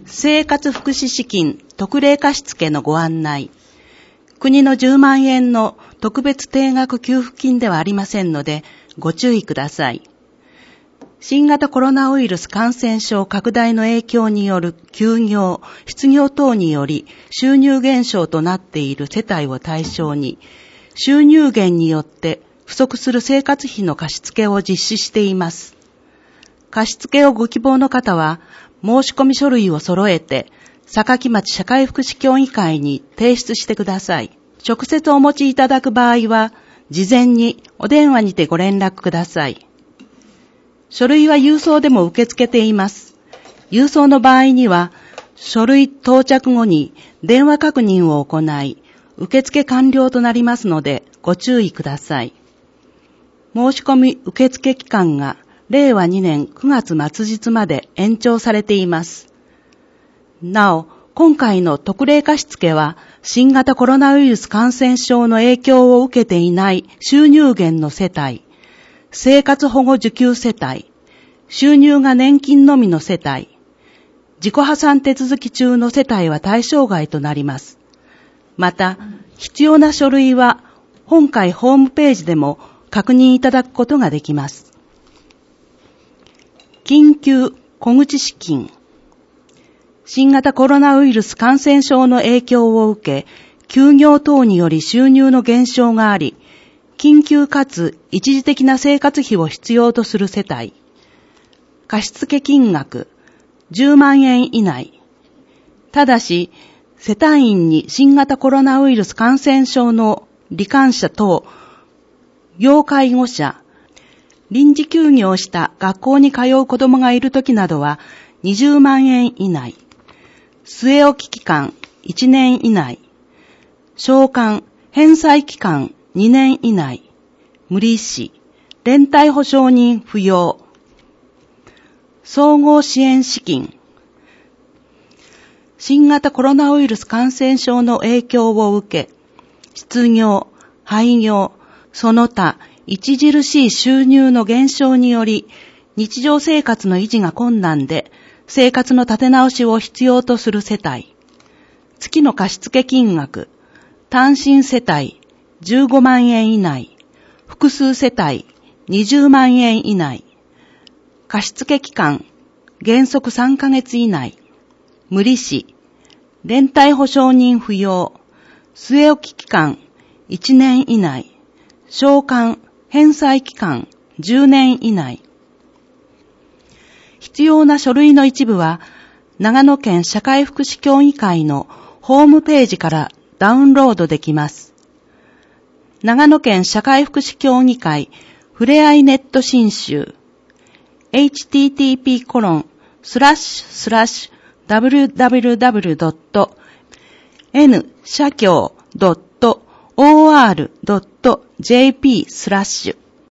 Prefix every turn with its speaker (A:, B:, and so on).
A: 生活福祉資金特例貸付のご案内。国の10万円の特別定額給付金ではありませんのでご注意ください。新型コロナウイルス感染症拡大の影響による休業、失業等により収入減少となっている世帯を対象に、収入減によって不足する生活費の貸付を実施しています。貸付をご希望の方は、申し込み書類を揃えて、坂町社会福祉協議会に提出してください。直接お持ちいただく場合は、事前にお電話にてご連絡ください。書類は郵送でも受け付けています。郵送の場合には、書類到着後に電話確認を行い、受付完了となりますのでご注意ください。申し込み受付期間が令和2年9月末日まで延長されています。なお、今回の特例貸付は新型コロナウイルス感染症の影響を受けていない収入減の世帯、生活保護受給世帯、収入が年金のみの世帯、自己破産手続き中の世帯は対象外となります。また、必要な書類は本会ホームページでも確認いただくことができます。緊急小口資金。新型コロナウイルス感染症の影響を受け、休業等により収入の減少があり、緊急かつ一時的な生活費を必要とする世帯。貸付金額10万円以内。ただし、世帯員に新型コロナウイルス感染症の罹患者等、要介護者、臨時休業した学校に通う子供がいるときなどは20万円以内。据え置き期間1年以内。償還、返済期間2年以内。無利子、連帯保証人不要。総合支援資金。新型コロナウイルス感染症の影響を受け、失業、廃業、その他、著しい収入の減少により、日常生活の維持が困難で、生活の立て直しを必要とする世帯。月の貸付金額、単身世帯15万円以内、複数世帯20万円以内、貸付期間原則3ヶ月以内、無利子、連帯保証人不要、据え置き期間1年以内、償還、返済期間10年以内。必要な書類の一部は、長野県社会福祉協議会のホームページからダウンロードできます。長野県社会福祉協議会ふれあいネット新集 http://www.nSHAKYO.or.jp/